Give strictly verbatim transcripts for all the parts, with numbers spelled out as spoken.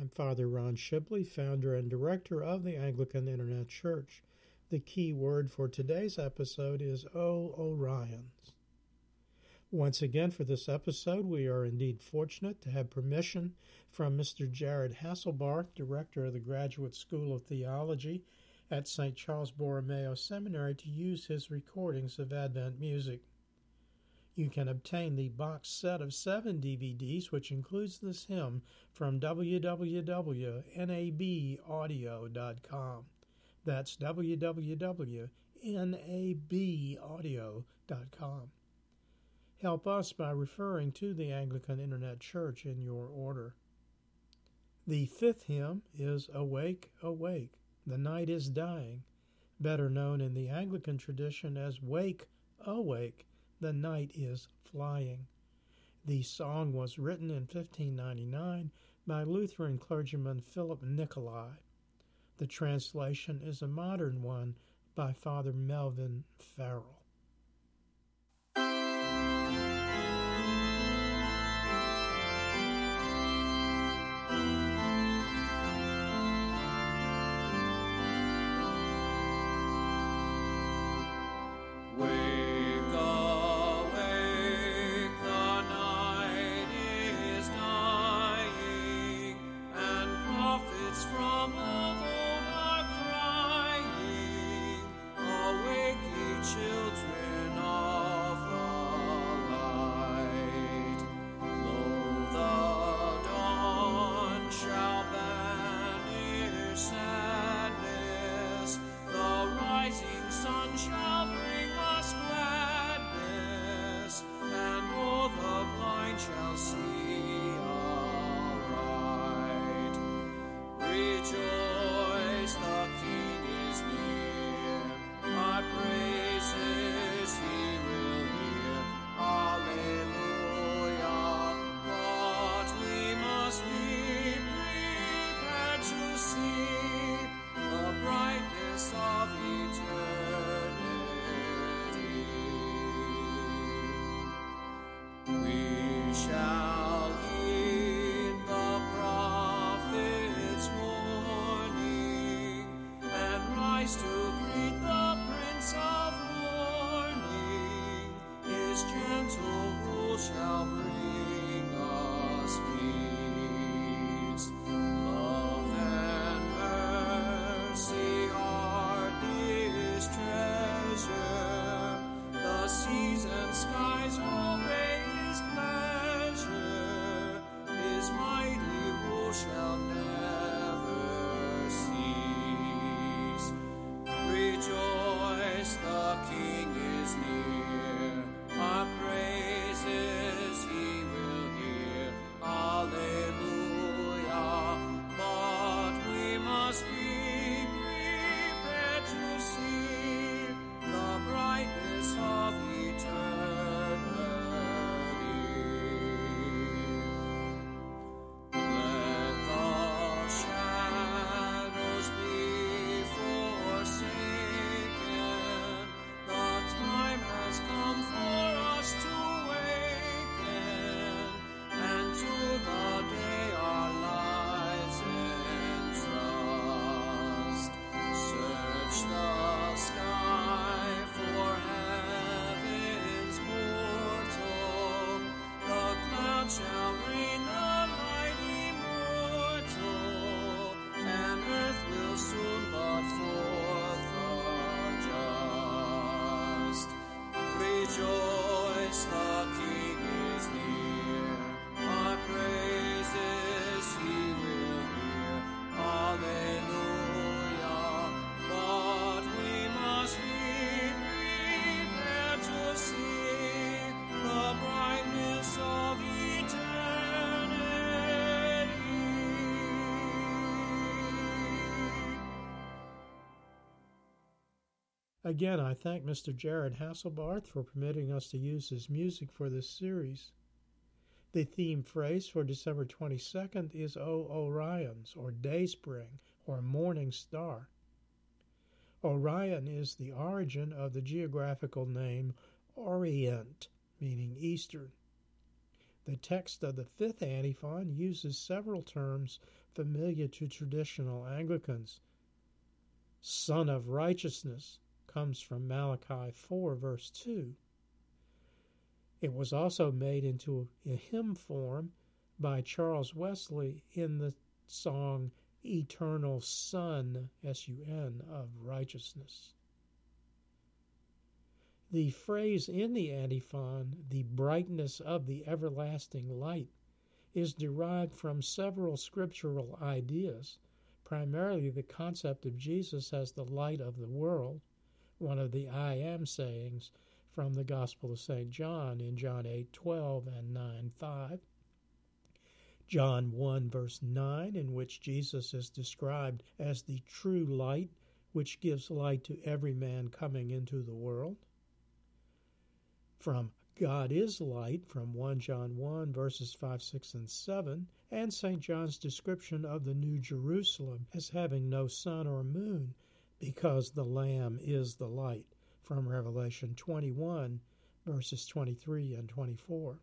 I'm Father Ron Shibley, founder and director of the Anglican Internet Church. The key word for today's episode is O Orions. Once again for this episode, we are indeed fortunate to have permission from Mister Jared Hasselbarth, director of the Graduate School of Theology at Saint Charles Borromeo Seminary, to use his recordings of Advent music. You can obtain the box set of seven D V Ds, which includes this hymn, from w w w dot n a b audio dot com. That's w w w dot n a b audio dot com. Help us by referring to the Anglican Internet Church in your order. The fifth hymn is Awake, Awake, the Night is Dying, better known in the Anglican tradition as Wake, Awake, the Night is Flying. The song was written in fifteen ninety-nine by Lutheran clergyman Philip Nicolai. The translation is a modern one by Father Melvin Farrell. Again, I thank Mister Jared Hasselbarth for permitting us to use his music for this series. The theme phrase for December twenty-second is O Orions, or Dayspring, or Morning Star. Orion is the origin of the geographical name Orient, meaning Eastern. The text of the fifth antiphon uses several terms familiar to traditional Anglicans. Son of righteousness comes from Malachi four, verse two. It was also made into a hymn form by Charles Wesley in the song Eternal Sun, S U N, of righteousness. The phrase in the antiphon, the brightness of the everlasting light, is derived from several scriptural ideas, primarily the concept of Jesus as the light of the world, one of the I am sayings from the Gospel of Saint John in John eight twelve and nine five. John one, verse nine, in which Jesus is described as the true light, which gives light to every man coming into the world. From God is light, from First John one, verses five, six, and seven, and Saint John's description of the New Jerusalem as having no sun or moon, because the Lamb is the light, from Revelation twenty-one, verses twenty-three and twenty-four.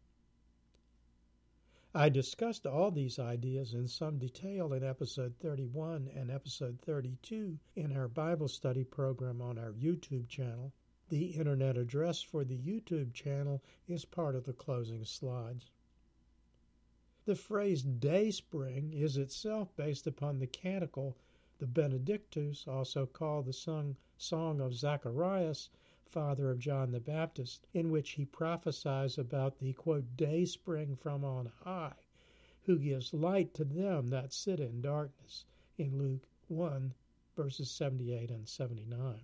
I discussed all these ideas in some detail in episode thirty-one and episode thirty-two in our Bible study program on our YouTube channel. The internet address for the YouTube channel is part of the closing slides. The phrase day spring is itself based upon the canticle, the Benedictus, also called the song, Song of Zacharias, father of John the Baptist, in which he prophesies about the, quote, day spring from on high, who gives light to them that sit in darkness, in Luke one, verses seventy-eight and seventy-nine.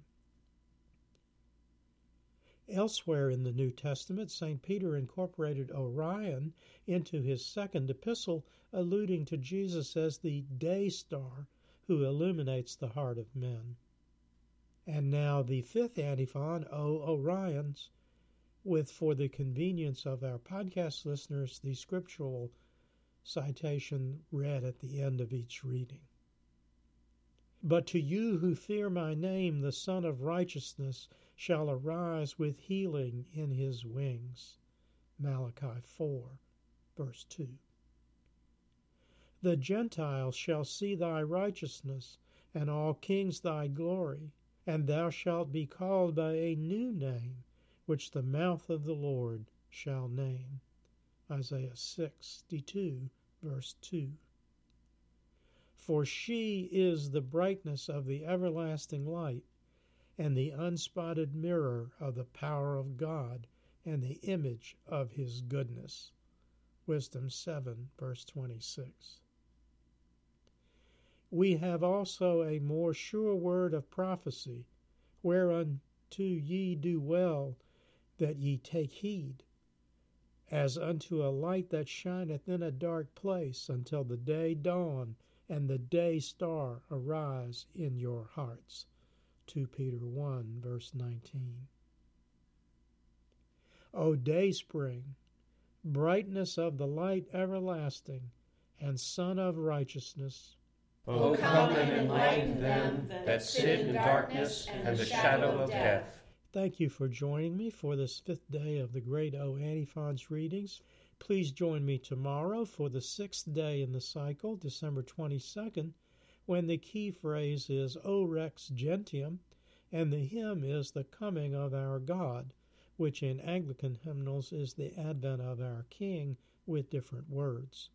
Elsewhere in the New Testament, Saint Peter incorporated Orion into his second epistle, alluding to Jesus as the day star who illuminates the heart of men. And now the fifth antiphon, O Orions, with, for the convenience of our podcast listeners, the scriptural citation read at the end of each reading. But to you who fear my name, the Son of Righteousness shall arise with healing in his wings. Malachi four, verse two. The Gentiles shall see thy righteousness, and all kings thy glory, and thou shalt be called by a new name, which the mouth of the Lord shall name. Isaiah sixty-two, verse two. For she is the brightness of the everlasting light, and the unspotted mirror of the power of God, and the image of his goodness. Wisdom seven, verse twenty-six. We have also a more sure word of prophecy, whereunto ye do well that ye take heed, as unto a light that shineth in a dark place, until the day dawn and the day star arise in your hearts. Second Peter one, verse nineteen. O day spring, brightness of the light everlasting, and Son of righteousness, O come and enlighten them that sit in darkness and the shadow of death. Thank you for joining me for this fifth day of the Great O Antiphons readings. Please join me tomorrow for the sixth day in the cycle, December twenty-second, when the key phrase is O Rex Gentium, and the hymn is the coming of our God, which in Anglican hymnals is the advent of our King with different words.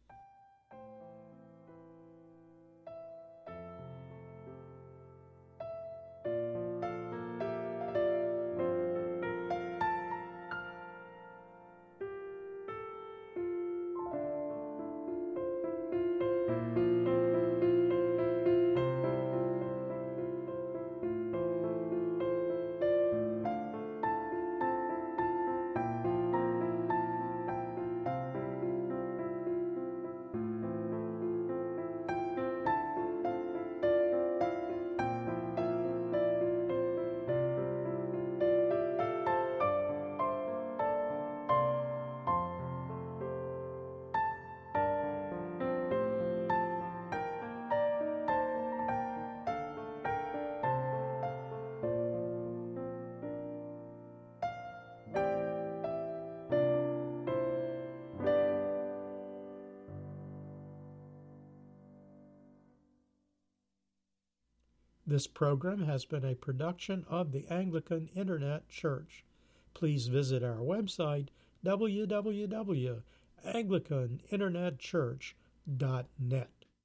This program has been a production of the Anglican Internet Church. Please visit our website, w w w dot anglican internet church dot net.